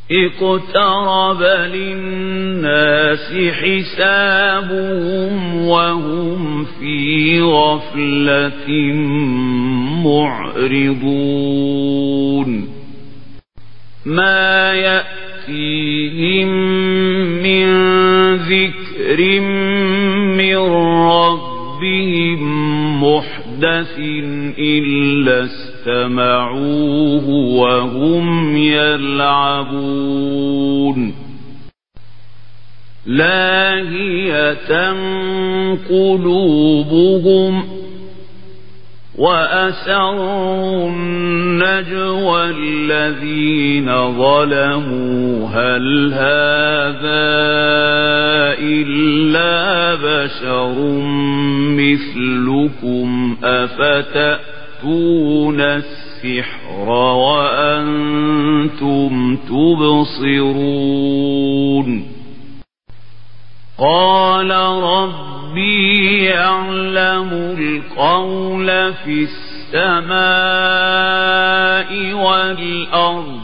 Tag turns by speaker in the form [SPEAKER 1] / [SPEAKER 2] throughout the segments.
[SPEAKER 1] اقترب للناس حسابهم وهم في غفلة معرضون ما يأتيهم من ذكر من ربهم محدث إلا استمعوه وهم يلعبون لاهية قلوبهم وأسروا النجوى الذين ظلموا هل هذا إلا بشر مثلكم أفتأتون السحر وأنتم تبصرون قال ربي يعلم القول في السماء والأرض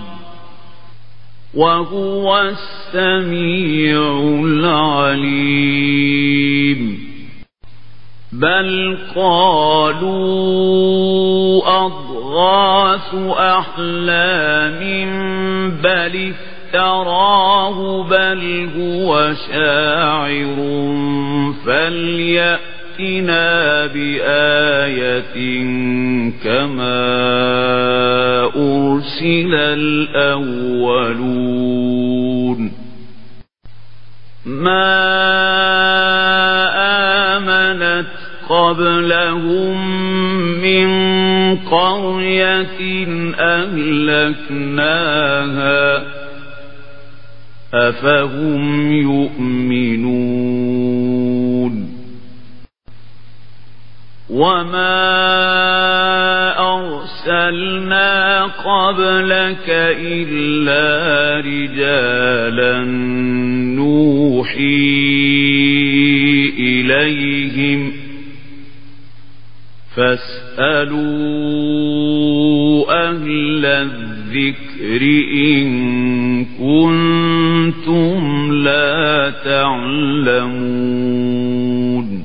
[SPEAKER 1] وهو السميع العليم بل قالوا أضغاث أحلام بل افتراه بل هو شاعر فليأتنا بآية كما أرسل الأولون ما آمنت قبلهم من قرية أهلكناها أفهم يؤمنون وما أرسلنا قبلك إلا رجالا نوحي إليهم فاسألوا أهل الذكر إن كنتم لا تعلمون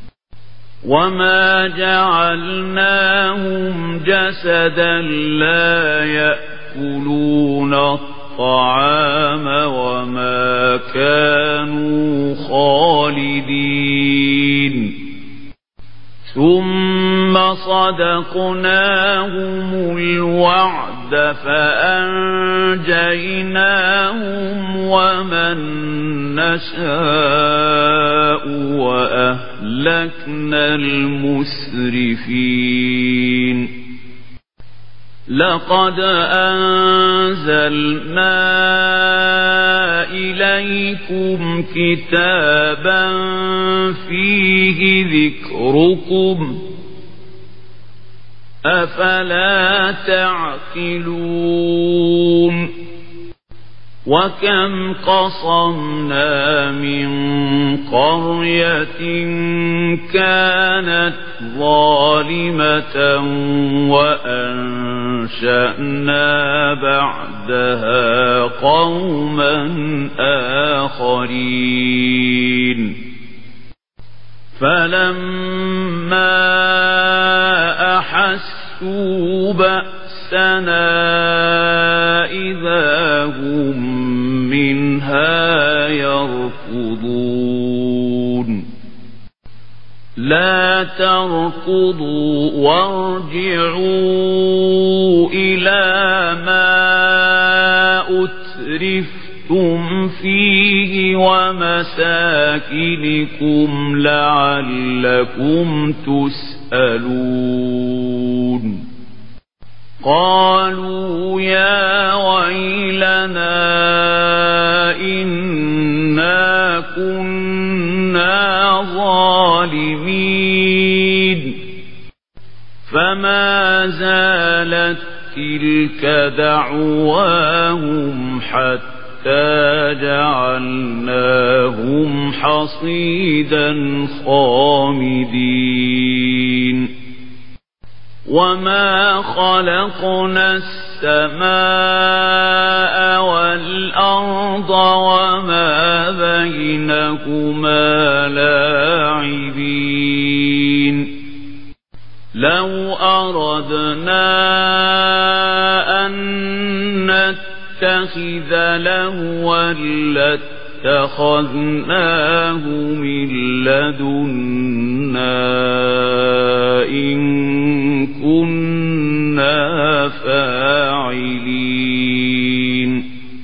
[SPEAKER 1] وما جعلناهم جسدا لا يأكلون الطعام وما كانوا خالدين ثم صدقناهم الوعد فأنجيناهم ومن نشاء وأهلكنا المسرفين لقد أنزلنا إليكم كتابا فيه ذكركم أفلا تعقلون وكم قصمنا من قرية كانت ظالمة وأنشأنا بعدها قوما آخرين فلما أحسوا بأسنا إذا هم منها يركضون لا تركضوا وارجعوا إلى ما أترفتم فيه ومساكنكم لعلكم تسألون قالوا يا ويلنا إنا كنا ظالمين فما زالت تلك دعواهم حتى جعلناهم حصيدا خامدين وما خلقنا السماء والأرض والأرض وما بينهما لاعبين لو أردنا أن نتخذ لهوا لاتخذناه من لدنا إن كنا فاعلين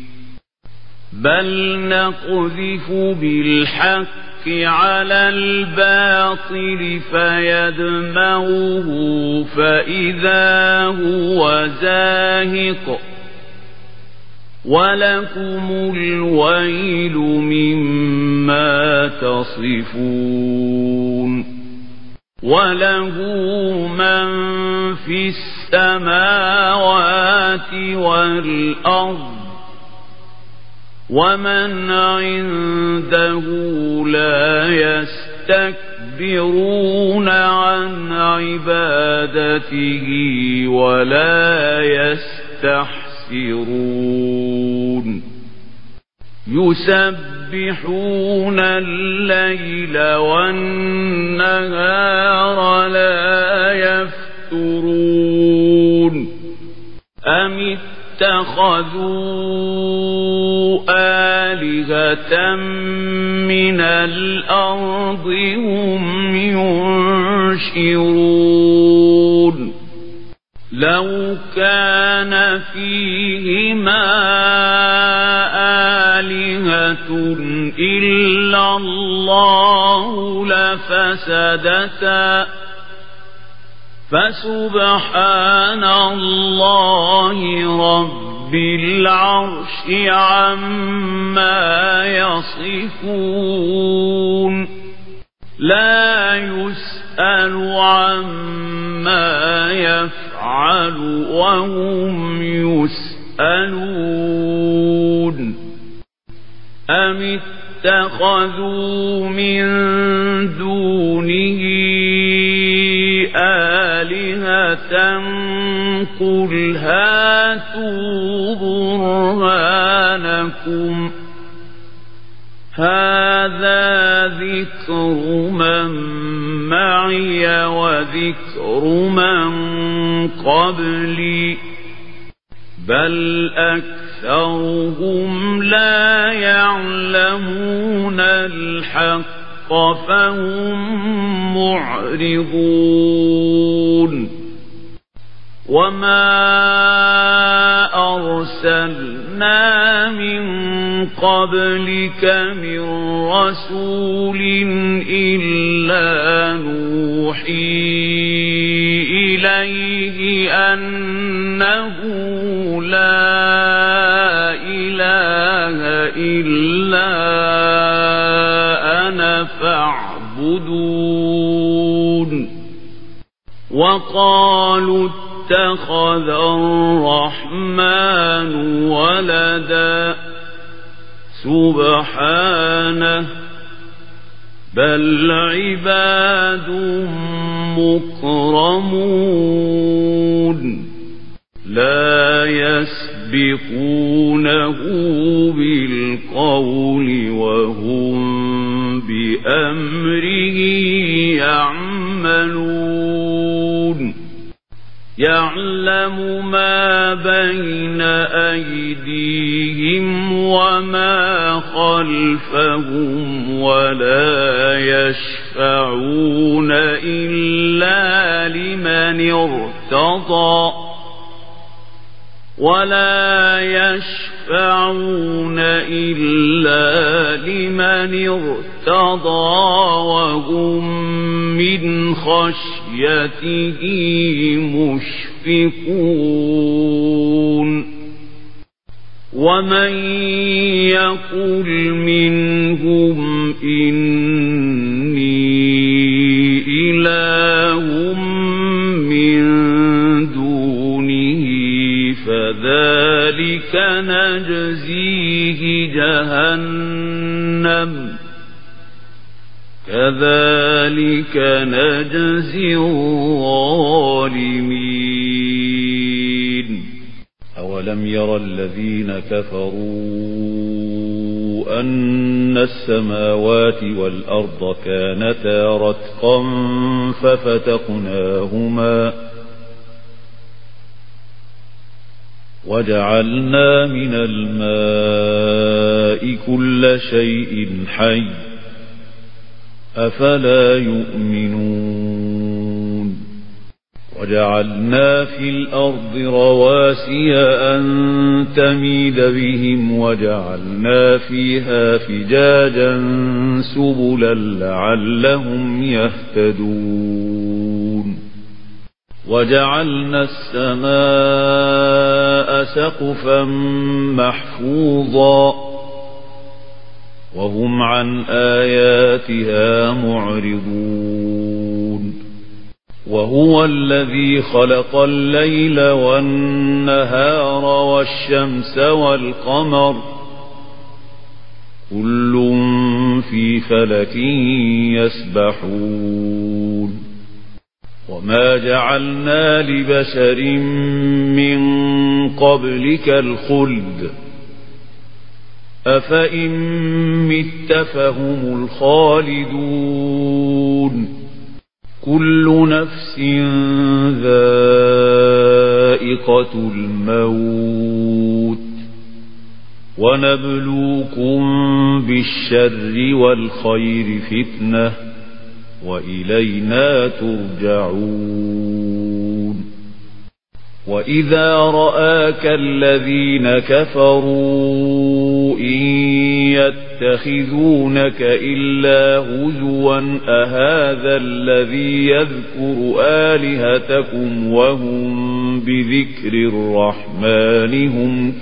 [SPEAKER 1] بل نقذف بالحق على الباطل فيدمغه فإذا هو زاهق ولكم الويل مما تصفون وله من في السماوات والأرض ومن عنده لا يستكبرون عن عبادته ولا يستحسرون يسبحون الليل والنهار لا يفترون أم اتخذوا آلهة من الأرض هم ينشرون لو كان فيهما آلهة إلا الله لفسدتا فسبحان الله رب العرش عما يصفون لا يسأل عما يفعل وهم يسألون أم اتخذوا من دونه آلهة قل هاتوا برهانكم هذا ذكر من معي وذكر من قبلي بل أكثرهم لا يعلمون الحق فهم معرضون وما أرسلنا من قبلك من رسول إلا نوحي إليه أنه لا إله إلا أنا فاعبدون وقالوا اتخذ الرحمن ولدا سبحانه بل عباد مكرمون لا يسبقونه بالقول وهم بأمره يعملون يعلم ما بين أيديهم وما خلفهم ولا يشفعون إلا لمن ارتضى وهم من خشيته مشفقون ومن يقل منهم إني إله من دونه فذلك نجزيه جهنم كذلك نجزي الظالمين.
[SPEAKER 2] أولم ير الذين كفروا أن السماوات والأرض كانتا رتقا ففتقناهما وجعلنا من الماء كل شيء حي أفلا يؤمنون وجعلنا في الأرض رواسي أن تميد بهم وجعلنا فيها فجاجا سبلا لعلهم يهتدون وجعلنا السماء سقفا محفوظا وهم عن آياتها معرضون وهو الذي خلق الليل والنهار والشمس والقمر كل في فلك يسبحون وما جعلنا لبشر من قبلك الخلد أفإن مت فهم الخالدون كل نفس ذائقة الموت ونبلوكم بالشر والخير فتنة وإلينا ترجعون وإذا رآك الذين كفروا إن يتخذونك إلا هزوا أهذا الذي يذكر آلهتكم وهم بذكر الرحمن هم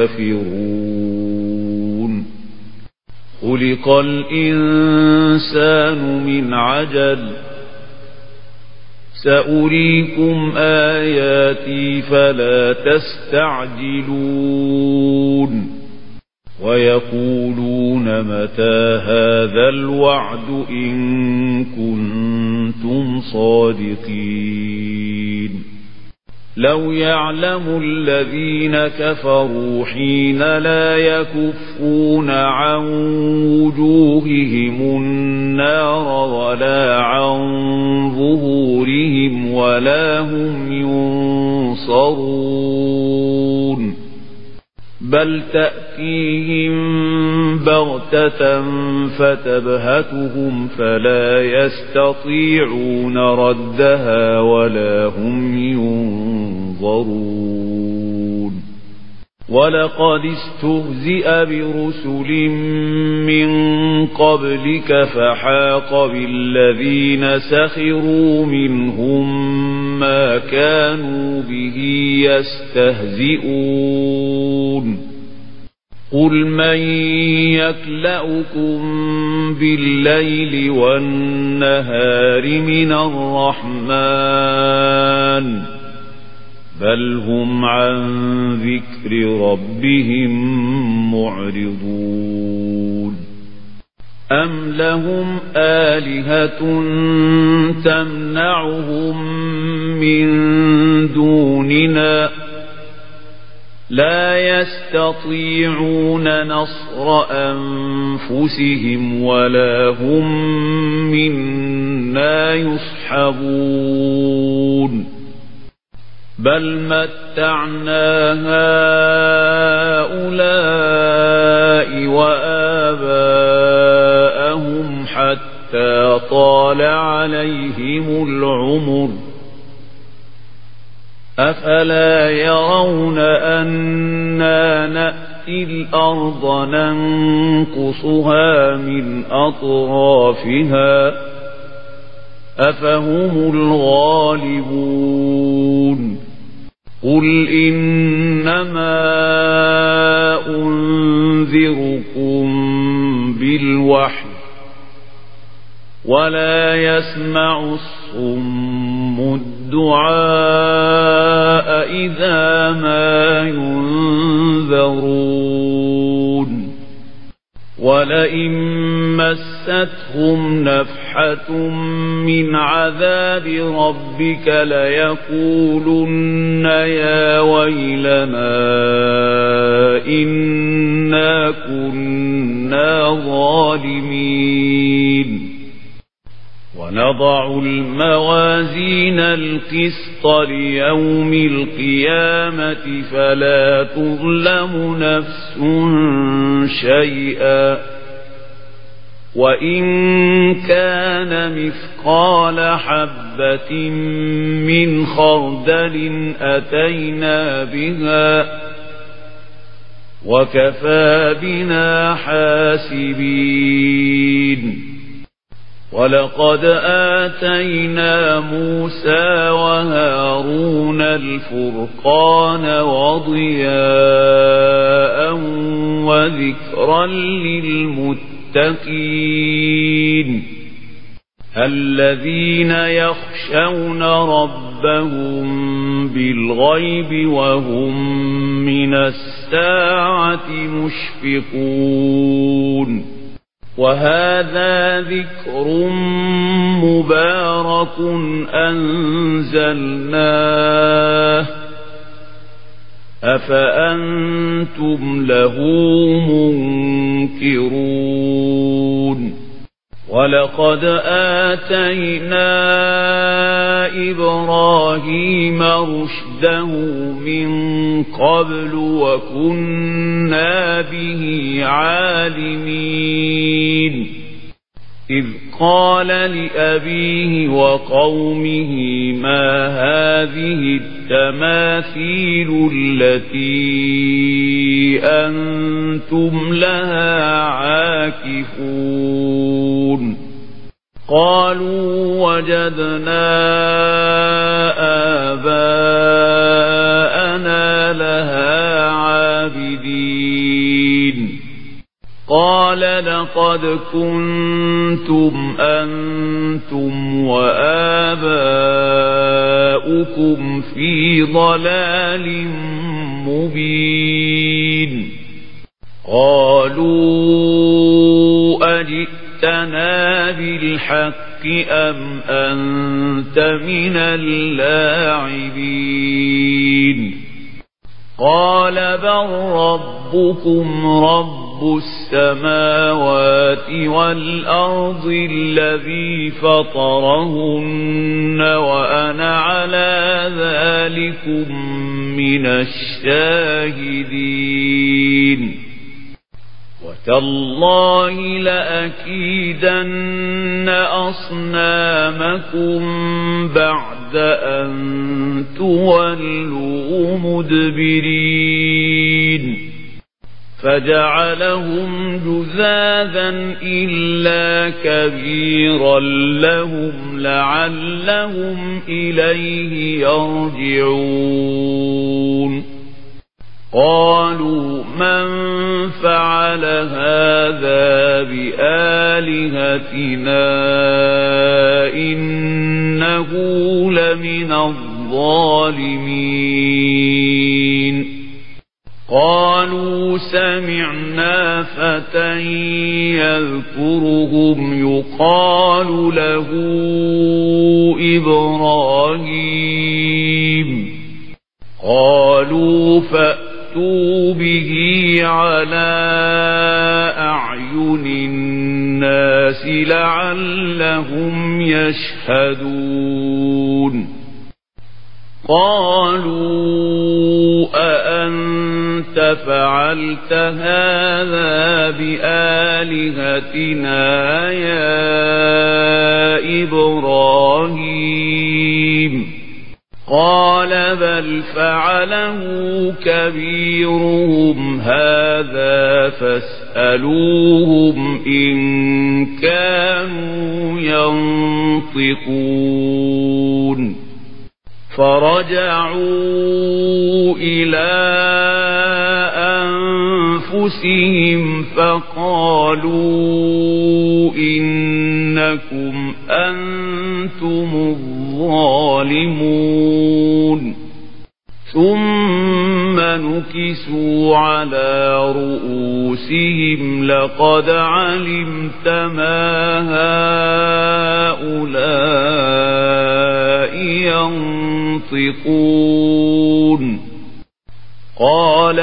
[SPEAKER 2] كافرون خلق الإنسان من عجل سأريكم آياتي فلا تستعجلون ويقولون متى هذا الوعد إن كنتم صادقين لو يعلم الذين كفروا حين لا يكفون عن وجوههم النار ولا عن ظهورهم ولا هم ينصرون بل تأتيهم بغتة فتبهتهم فلا يستطيعون ردها ولا هم ينظرون ولقد استهزئ برسل من قبلك فحاق بالذين سخروا منهم ما كانوا به يستهزئون قل من يكلؤكم بالليل والنهار من الرحمن بل هم عن ذكر ربهم معرضون أم لهم آلهة تمنعهم من دوننا لا يستطيعون نصر أنفسهم ولا هم منا يصحبون بل متعنا هؤلاء وآباءهم حتى طال عليهم العمر أفلا يرون أنا نأتي الأرض ننقصها من أطرافها أفهم الغالبون قل إنما أنذركم بالوحي ولا يسمع الصم الدعاء إذا ما ينذرون ولئن مستهم نفحة من عذاب ربك ليقولن يا ويلنا إنا كنا ظالمين ونضع الموازين القسط ليوم القيامة فلا تظلم نفس شيئا وإن كان مثقال حبة من خردل أتينا بها وكفى بنا حاسبين ولقد آتينا موسى وهارون الفرقان وضياء وذكرا للمتقين الذين يخشون ربهم بالغيب وهم من الساعة مشفقون وهذا ذكر مبارك أنزلناه أفأنتم له منكرون ولقد آتينا إبراهيم رشده من قبل وكنا به عالمين إذ قال لأبيه وقومه ما هذه التماثيل التي أنتم لها عاكفون قالوا وجدنا آباءنا لها عابدين قال لقد كنتم أنتم وآباؤكم في ضلال مبين قالوا أجئتنا بالحق أم أنت من اللاعبين قال بل ربكم رب السماوات والأرض الذي فطرهن وأنا على ذلكم من الشاهدين وتالله لأكيدن أصنامكم بعد أن تولوا مدبرين فجعلهم جذاذا إلا كبيرا لهم لعلهم إليه يرجعون قالوا من فعل هذا بآلهتنا إنه لمن الظالمين قالوا سمعنا فتى يذكرهم يقال له إبراهيم قالوا فأتوا به على أعين الناس لعلهم يشهدون قالوا أأنت فعلت هذا بآلهتنا يا إبراهيم قال بل فعله كبيرهم هذا فاسألوهم إن كانوا ينطقون فرجعوا إلى أنفسهم فقالوا إنكم أنتم الظالمون ثم نكسوا على رؤوسهم لقد علمت ما هؤلاء ينطقون
[SPEAKER 1] قال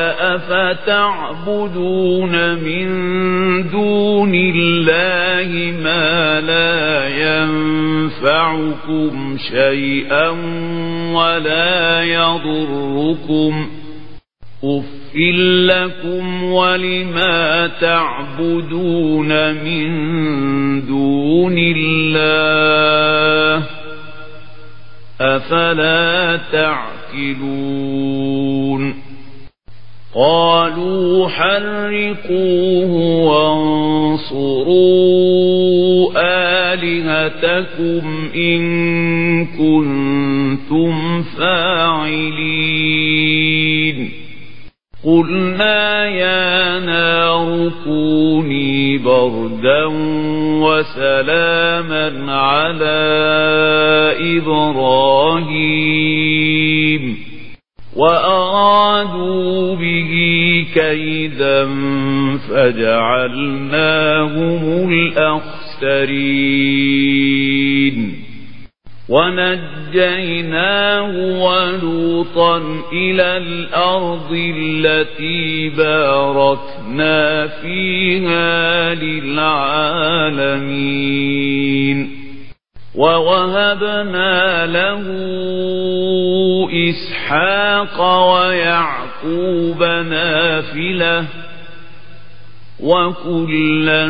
[SPEAKER 1] أفتعبدون من دون الله ما لا ينفعكم شيئا ولا يضركم أُفٍّ لكم ولما تعبدون من دون الله أفلا تعقلون قالوا حرقوه وانصروا آلهتكم إن كنتم فاعلين قلنا يا نار كوني بردا وسلاما على إبراهيم وأرادوا به كيدا فجعلناهم الأخسرين ونجيناه ولوطا إلى الأرض التي باركنا فيها للعالمين ووهبنا له إسحاق ويعقوب نافلة وكلا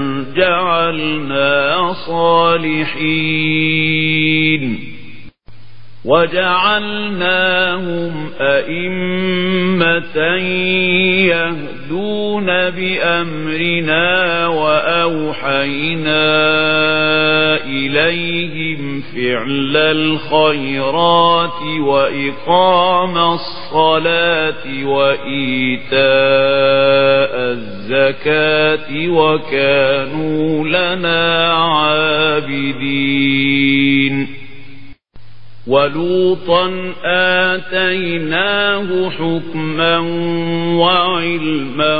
[SPEAKER 1] جعلنا صالحين وجعلناهم أئمة يهدون بأمرنا وأوحينا إليهم فعل الخيرات وإقام الصلاة وإيتاء الزكاة وكانوا لنا عابدين ولوطا آتيناه حكما وعلما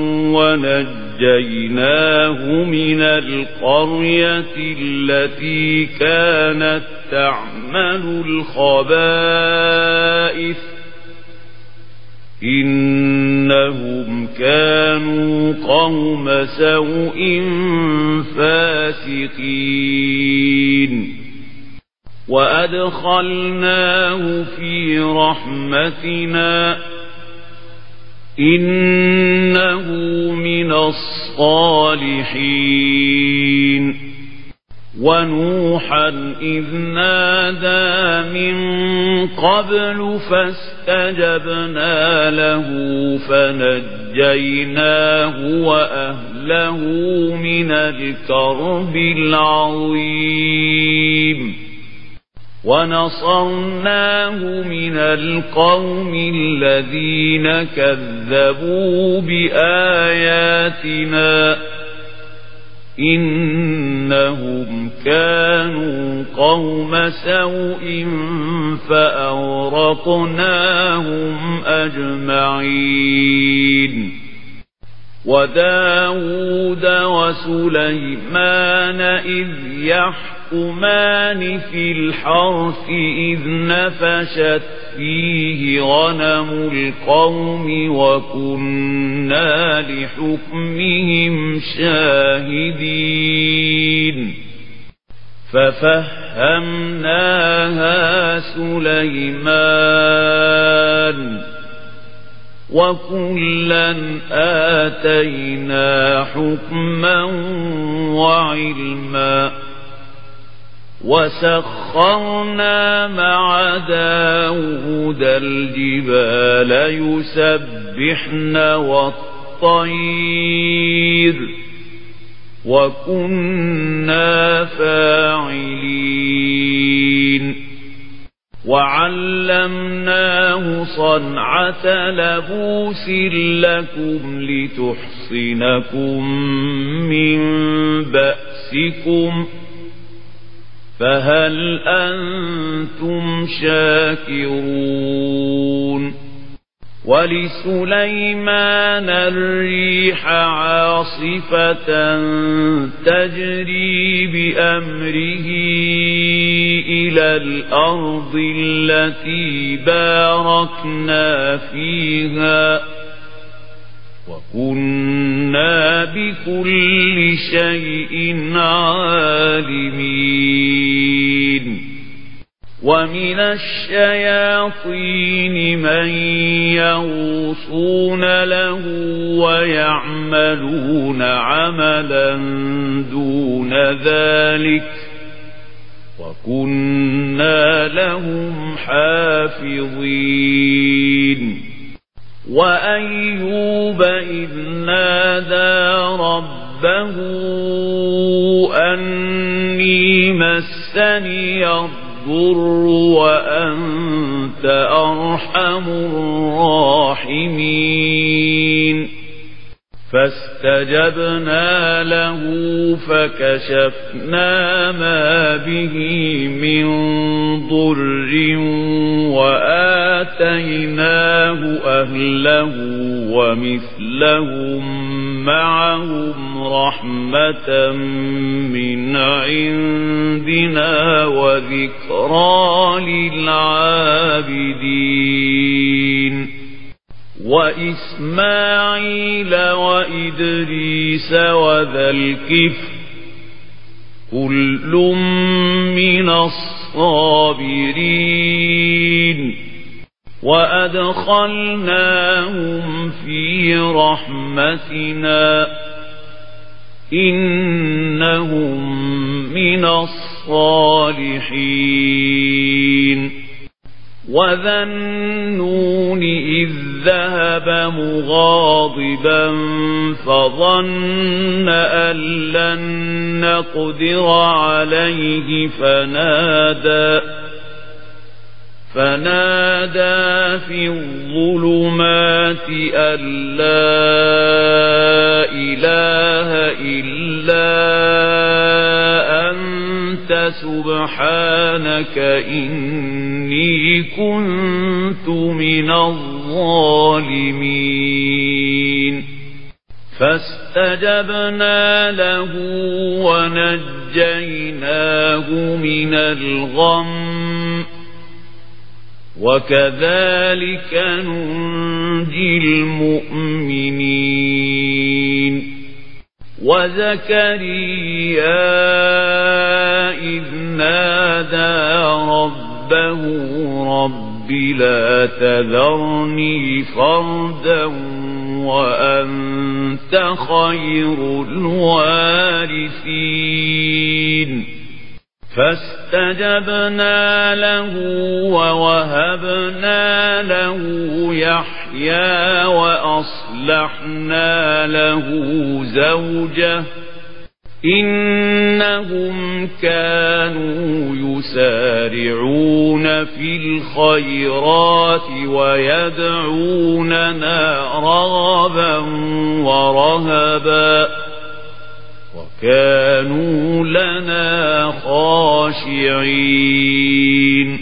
[SPEAKER 1] ونجيناه من القرية التي كانت تعمل الخبائث إنهم كانوا قوم سوء فاسقين وأدخلناه في رحمتنا إنه من الصالحين ونوحا إذ نادى من قبل فاستجبنا له فنجيناه وأهله من الكرب العظيم ونصرناه من القوم الذين كذبوا بآياتنا إنهم كانوا قوم سوء فأغرقناهم أجمعين وداود وسليمان إذ يحكمان في الحرث إذ نفشت فيه غنم القوم وكنا لحكمهم شاهدين ففهمناها سليمان وكلا آتينا حكما وعلما وسخرنا مع داود الجبال يسبحن والطير وكنا فاعلين وعلمناه صنعة لبوس لكم لتحصنكم من بأسكم فهل أنتم شاكرون ولسليمان الريح عاصفة تجري بأمره إلى الأرض التي باركنا فيها وكنا بكل شيء عالمين ومن الشياطين من يغوصون له ويعملون عملا دون ذلك وكنا لهم حافظين وأيوب إذ نادى ربه أني مسني الضر وأنت أرحم الراحمين فاستجبنا له فكشفنا ما به من ضر وآتيناه أهله ومثلهم معهم رحمة من عندنا وذكرى للعابدين وإسماعيل وإدريس وذا الكفل كل من الصابرين وأدخلناهم في رحمتنا إنهم من الصالحين وذا النون إذ ذهب مغاضبا فظن أن لن نقدر عليه فنادى في الظلمات أن لا إله إلا أنت سبحانك إني كنت من الظالمين فاستجبنا له ونجيناه من الغم وكذلك ننجي المؤمنين وزكريا إذ نادى ربه رب لا تذرني فردا وأنت خير الوارثين فاستجبنا له ووهبنا له يحيى وأصلحنا له زوجه إنهم كانوا يسارعون في الخيرات ويدعوننا رغبا ورهبا وكانوا لنا خاشعين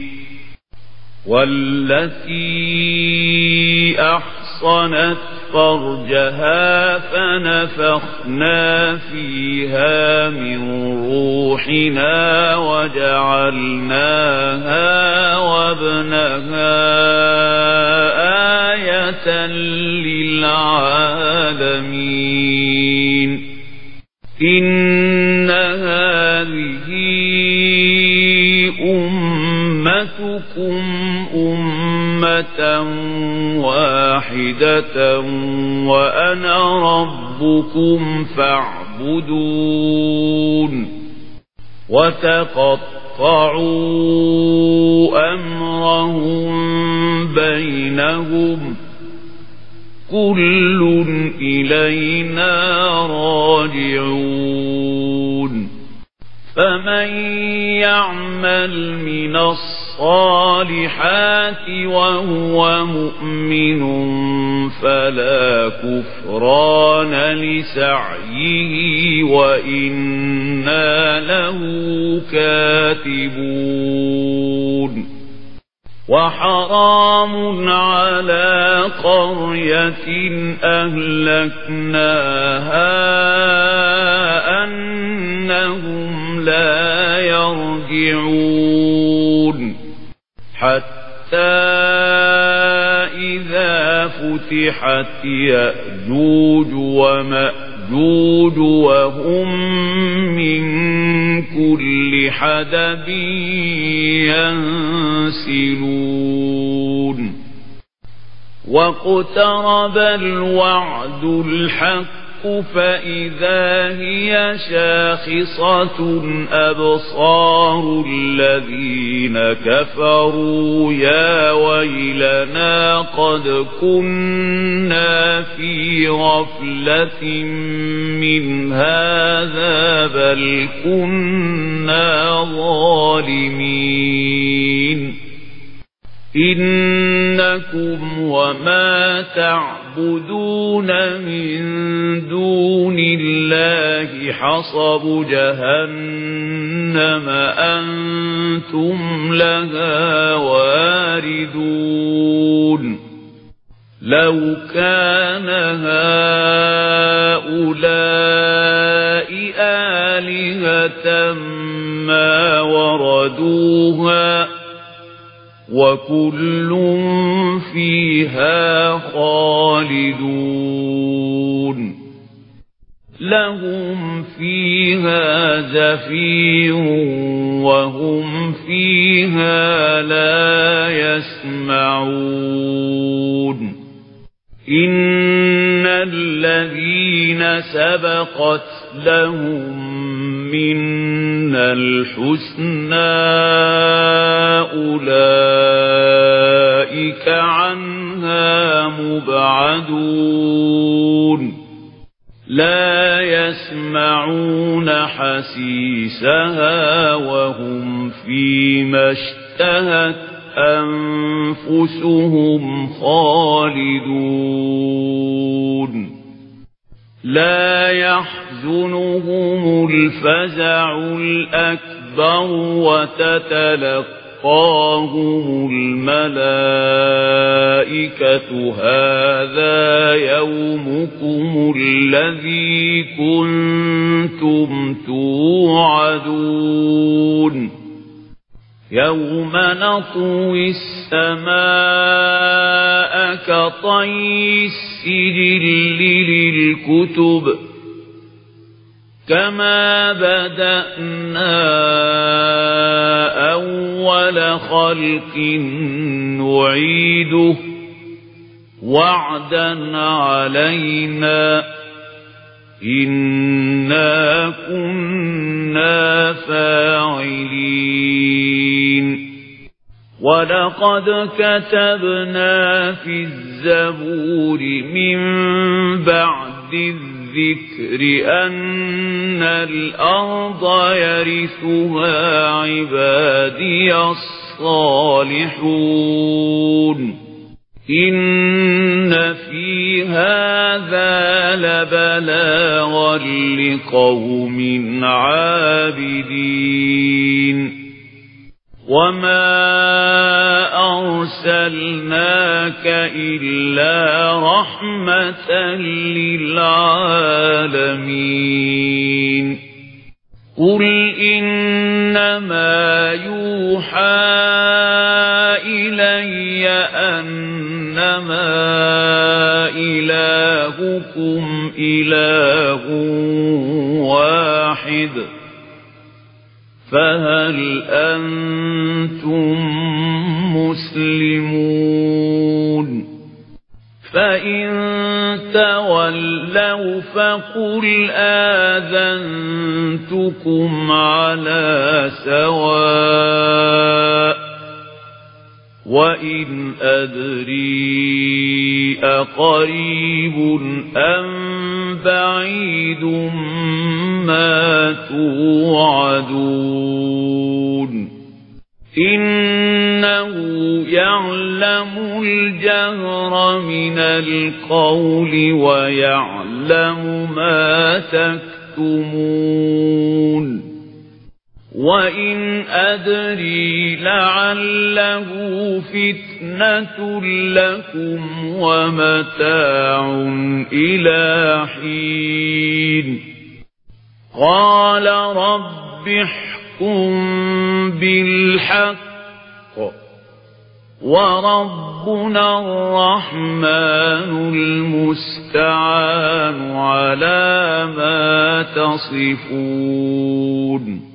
[SPEAKER 1] والتي أحصنت فرجها فنفخنا فيها من روحنا وجعلناها وابنها آية للعالمين إن هذه أمتكم أمة واحدة وأنا ربكم فاعبدون وتقطعوا أمرهم بينهم كل إلينا راجعون فمن يعمل من الصالحات وهو مؤمن فلا كفران لسعيه وإنا له كاتبون وحرام على قرية أهلكناها أنهم لا يرجعون حتى إذا فتحت يأجوج ومأجوج وهم من كل حدب ينسلون واقترب الوعد الحق فإذا هي شاخصة أبصار الذين كفروا يا ويلنا قد كنا في غفلة من هذا بل كنا ظالمين إنكم وما تعبدون من دون الله حصب جهنم أنتم لها واردون لو كان هؤلاء آلهة ما وردوها وكل فيها خالدون لهم فيها زفير وهم فيها لا يسمعون إن الذين سبقت لهم منا الحسنى أولئك عنها مبعدون لا يسمعون حسيسها وهم فيما اشتهت أنفسهم خالدون لا يحزنهم الفزع الأكبر وتتلقاهم الملائكة هذا يومكم الذي كنتم توعدون يوم نطوي السماء كطي السجل للكتب كما بدأنا أول خلق نعيده وعدا علينا إنا كنا فاعلين ولقد كتبنا في الزبور من بعد الذكر أن الأرض يرثها عبادي الصالحون إن في هذا لبلاغا لقوم عابدين وما أرسلناك إلا رحمة للعالمين قل إنما يوحى إلي أنما إلهكم إله واحد فهل أنتم مسلمون فإن تولوا فقل آذنتكم على سواء وإن أدري أقريب أم بعيد ما توعدون إنه يعلم الجهر من القول ويعلم ما تكتمون وإن أدري لعله فتنة لكم ومتاع إلى حين قال رب احكم بالحق وربنا الرحمن المستعان على ما تصفون